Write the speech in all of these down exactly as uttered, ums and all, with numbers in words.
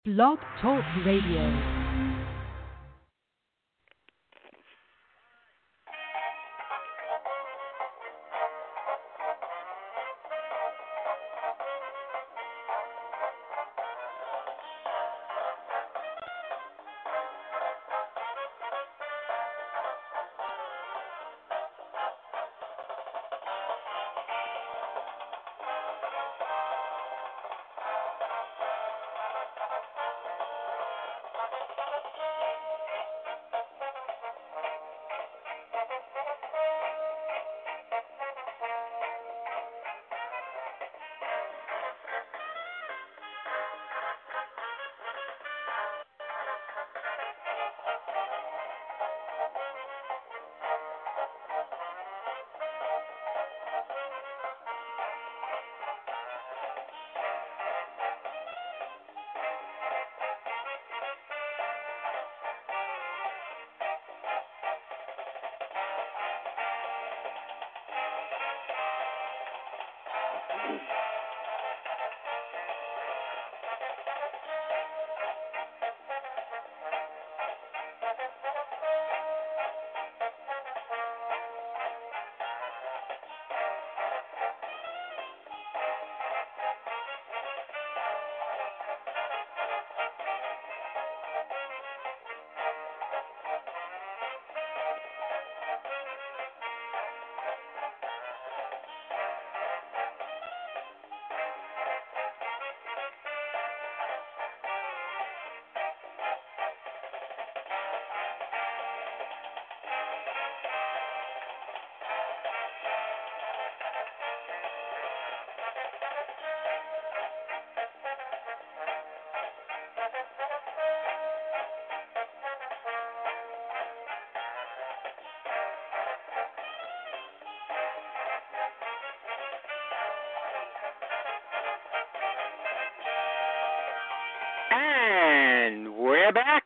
Blog Talk Radio. And we're back.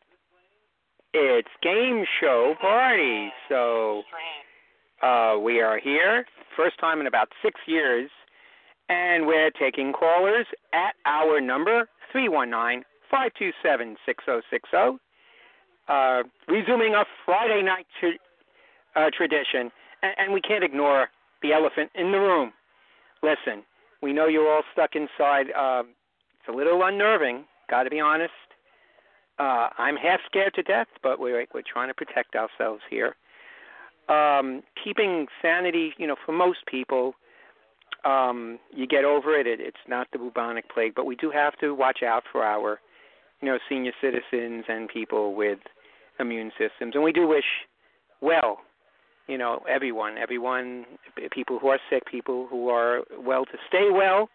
It's Game Show Party. So uh, we are here, first time in about six years, and we're taking callers at our number, three one nine, five two seven, six zero six zero. Uh, resuming a Friday night tra- uh, tradition, and, and we can't ignore the elephant in the room. Listen, we know you're all stuck inside. Uh, it's a little unnerving. Got to be honest. Uh, I'm half scared to death, but we're we're trying to protect ourselves here. Um, keeping sanity, you know, for most people, um, you get over it. it. It's not the bubonic plague, but we do have to watch out for our, you know, senior citizens and people with immune systems. And we do wish well, you know, everyone, everyone, people who are sick, people who are well, to stay well.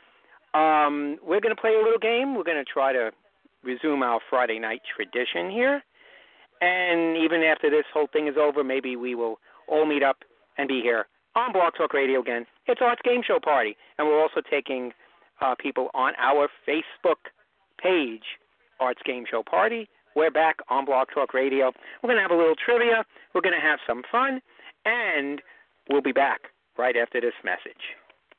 Um, we're going to play a little game. We're going to try to resume our Friday night tradition here. And even after this whole thing is over, maybe we will all meet up and be here on Blog Talk Radio again. It's Art's Game Show Party. And we're also taking uh, people on our Facebook page, Art's Game Show Party. We're back on Blog Talk Radio. We're going to have a little trivia. We're going to have some fun. And we'll be back right after this message.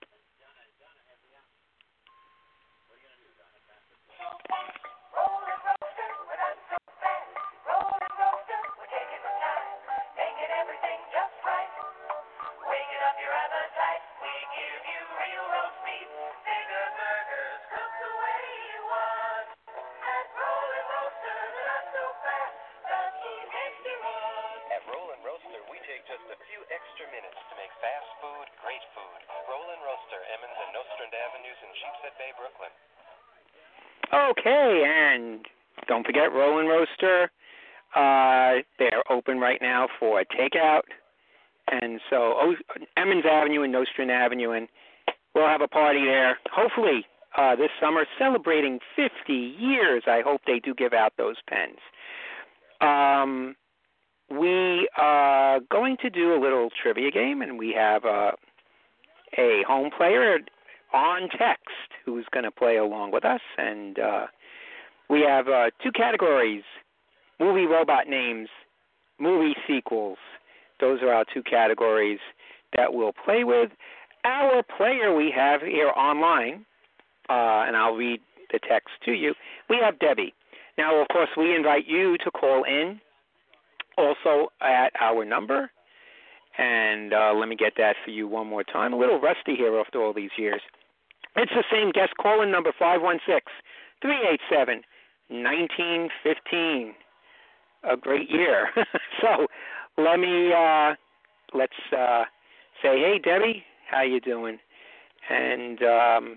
Okay, and don't forget Roll and Roaster. Uh, they're open right now for takeout. And so oh, Emmons Avenue and Nostrand Avenue, and we'll have a party there. Hopefully uh, this summer, celebrating fifty years. I hope they do give out those pens. Um, we are going to do a little trivia game, and we have uh, a home player on text who's going to play along with us. And uh, we have uh, two categories, movie robot names, movie sequels. Those are our two categories that we'll play with. Our player we have here online, uh, and I'll read the text to you. We have Debbie. Now, of course, we invite you to call in also at our number. And uh, let me get that for you one more time. A little rusty here after all these years. It's the same guest call-in number, five one six, three eight seven, one nine one five. A great year. So let me, uh, let's uh, say, hey, Debbie, how you doing? And um,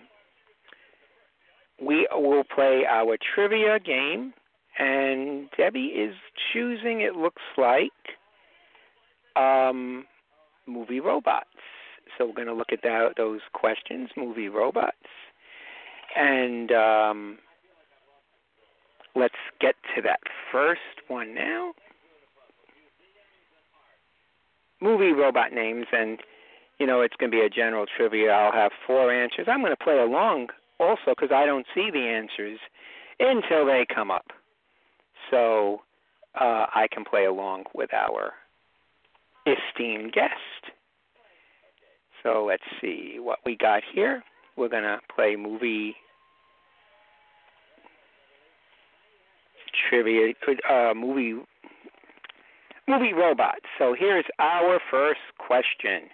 we will play our trivia game. And Debbie is choosing, it looks like, um, movie robots. So we're going to look at that, those questions, movie robots. And um, let's get to that first one now. Movie robot names, and, you know, it's going to be a general trivia. I'll have four answers. I'm going to play along also because I don't see the answers until they come up. So uh, I can play along with our esteemed guest. So let's see what we got here. We're going to play movie trivia, uh, movie movie robots. So here's our first question.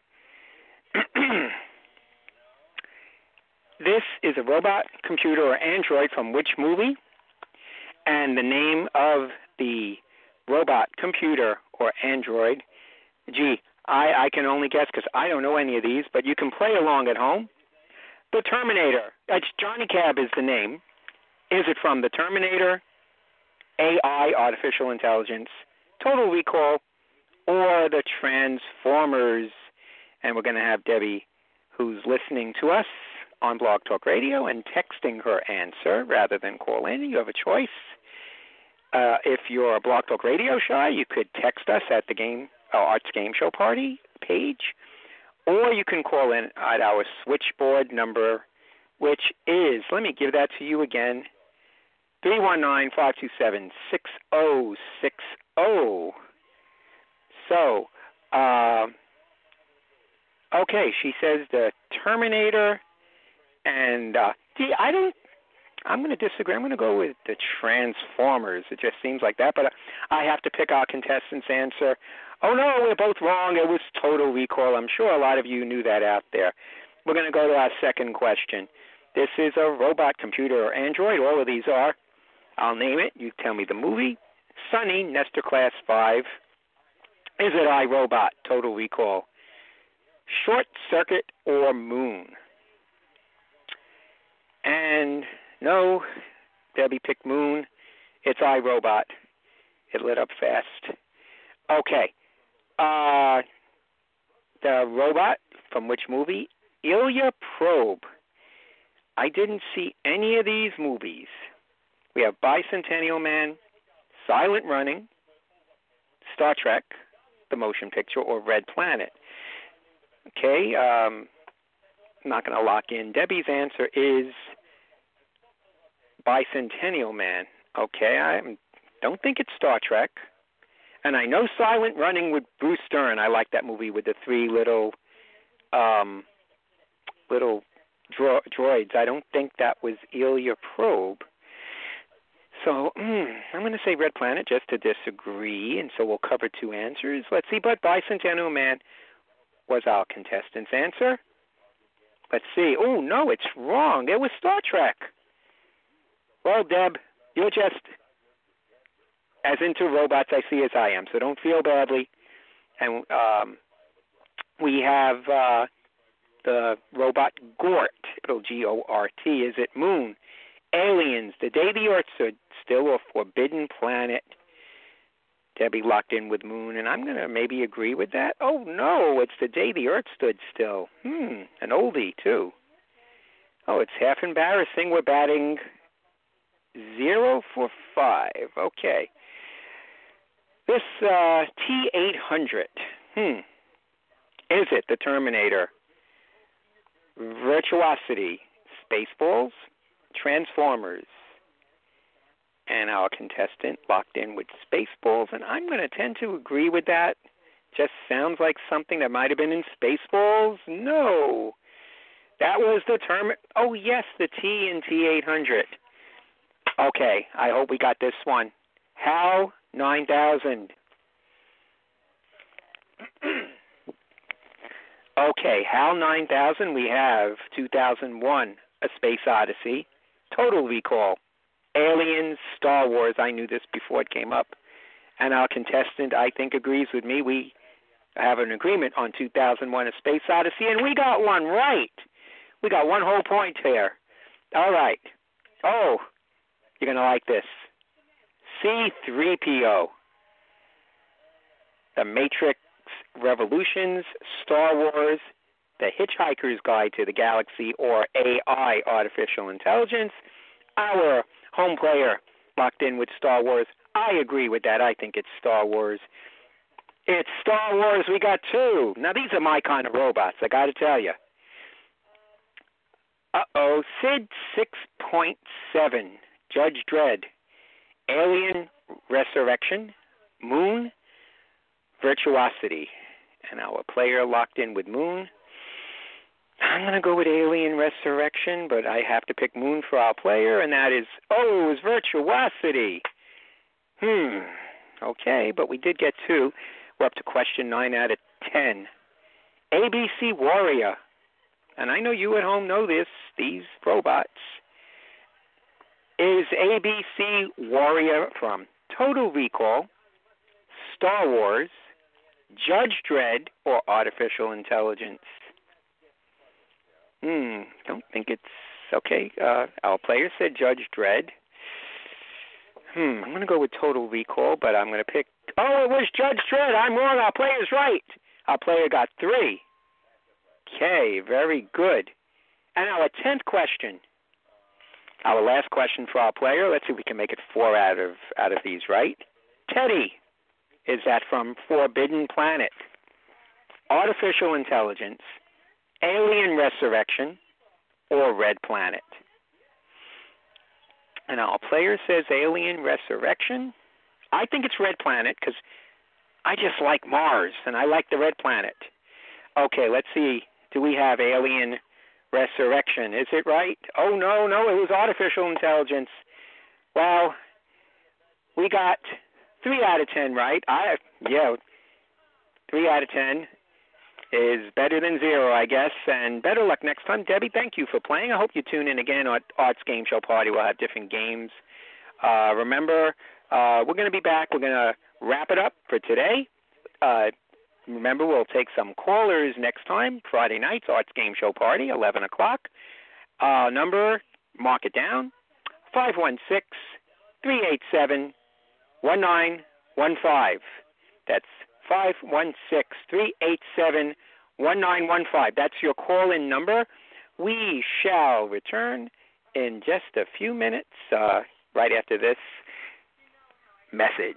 This is a robot, computer, or android from which movie? And the name of the robot, computer, or android, gee, I, I can only guess because I don't know any of these, but you can play along at home. The Terminator. It's Johnny Cab is the name. Is it from The Terminator, A I, Artificial Intelligence, Total Recall, or The Transformers? And we're going to have Debbie, who's listening to us on Blog Talk Radio and texting her answer rather than call in. You have a choice. Uh, if you're a Blog Talk Radio shy, you could text us at the game uh, Arts Game Show Party page, or you can call in at our switchboard number, which is, let me give that to you again, three one nine, five two seven, six zero six zero. So, uh, okay, she says the Terminator, and uh, gee, I don't, I'm going to disagree. I'm going to go with the Transformers. It just seems like that, but I have to pick our contestant's answer. Oh, no, we're both wrong. It was Total Recall. I'm sure a lot of you knew that out there. We're going to go to our second question. This is a robot, computer, or android. All of these are. I'll name it. You tell me the movie. Sunny, Nestor Class five. Is it iRobot, Total Recall, Short Circuit, or Moon? And no, Debbie picked Moon. It's iRobot. It lit up fast. Okay. Uh, the robot from which movie? Ilya Probe. I didn't see any of these movies. We have Bicentennial Man, Silent Running, Star Trek, the motion picture, or Red Planet. Okay, um, I'm not going to lock in. Debbie's answer is Bicentennial Man. Okay, I don't think it's Star Trek. And I know Silent Running with Bruce Dern. I like that movie with the three little um, little dro- droids. I don't think that was Ilya Probe. So mm, I'm going to say Red Planet just to disagree, and so we'll cover two answers. Let's see, but Bicentennial Man was our contestant's answer. Let's see. Oh, no, it's wrong. It was Star Trek. Well, Deb, you're just as into robots I see as I am, so don't feel badly. And um, we have uh, the robot Gort, G O R T. Is it Moon? Aliens, The Day the Earth Stood Still, or Forbidden Planet? Debbie locked in with Moon, and I'm going to maybe agree with that. Oh, no, it's The Day the Earth Stood Still. Hmm, an oldie, too. Oh, it's half embarrassing. We're batting zero for five. Okay. This uh, T eight hundred, hmm, is it the Terminator, Virtuosity, Spaceballs, Transformers? And our contestant locked in with Spaceballs, and I'm going to tend to agree with that. Just sounds like something that might have been in Spaceballs. No, that was the term. Oh, yes, the T in T eight hundred. Okay, I hope we got this one. HAL nine thousand. Okay, HAL nine thousand, we have two thousand one, A Space Odyssey, Total Recall, Aliens, Star Wars. I knew this before it came up. And our contestant, I think, agrees with me. We have an agreement on two thousand one, A Space Odyssey, and we got one right. We got one whole point here. All right. Oh, you're going to like this. C three P O. The Matrix Revolutions, Star Wars, The Hitchhiker's Guide to the Galaxy, or A I, Artificial Intelligence. Our home player locked in with Star Wars. I agree with that. I think it's Star Wars. It's Star Wars. We got two. Now, these are my kind of robots, I got to tell you. Uh-oh. Sid six point seven, Judge Dredd, Alien Resurrection, Moon, Virtuosity. And our player locked in with Moon. I'm going to go with Alien Resurrection, but I have to pick Moon for our player, and that is, oh, it was Virtuosity. Hmm. Okay, but we did get two. We're up to question nine out of ten. A B C Warrior. And I know you at home know this, these robots. Is A B C Warrior from Total Recall, Star Wars, Judge Dredd, or Artificial Intelligence? Hmm, don't think it's okay. Uh, our player said Judge Dredd. Hmm, I'm going to go with Total Recall, but I'm going to pick... Oh, it was Judge Dredd. I'm wrong. Our player's right. Our player got three. Okay, very good. And our tenth question. Our last question for our player. Let's see if we can make it four out of out of these right. Teddy. Is that from Forbidden Planet, Artificial Intelligence, Alien Resurrection, or Red Planet? And our player says Alien Resurrection. I think it's Red Planet because I just like Mars and I like the Red Planet. Okay, let's see. Do we have Alien Resurrection? Is it right? Oh, no, no, it was Artificial Intelligence. Well, we got three out of ten right. I Yeah, three out of ten is better than zero, I guess, and better luck next time. Debbie, thank you for playing. I hope you tune in again at Art's Game Show Party. We'll have different games. Uh, remember, uh, we're going to be back. We're going to wrap it up for today. Uh, remember, we'll take some callers next time, Friday nights, Art's Game Show Party, eleven o'clock. Uh, number, mark it down, five one six, three eight seven, one nine one five. That's five one six, three eight seven, one nine one five. That's your call-in number. We shall return in just a few minutes, uh, right after this message.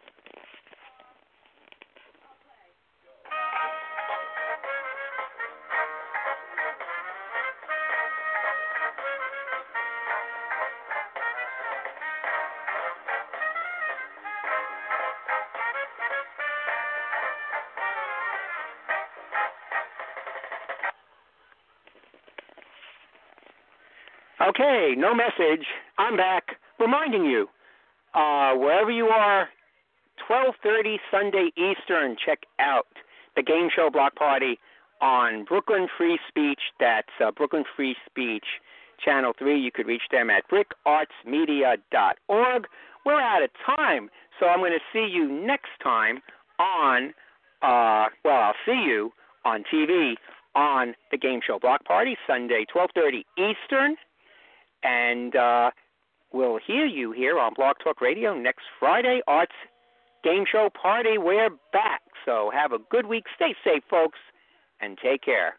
Okay, no message. I'm back, reminding you, uh, wherever you are, twelve thirty Sunday Eastern, check out the Game Show Block Party on Brooklyn Free Speech. That's uh, Brooklyn Free Speech Channel three. You could reach them at brick arts media dot org. We're out of time, so I'm going to see you next time on, uh, well, I'll see you on T V on the Game Show Block Party, Sunday, twelve thirty Eastern. And uh, we'll hear you here on Blog Talk Radio next Friday, Arts Game Show Party. We're back. So have a good week. Stay safe, folks, and take care.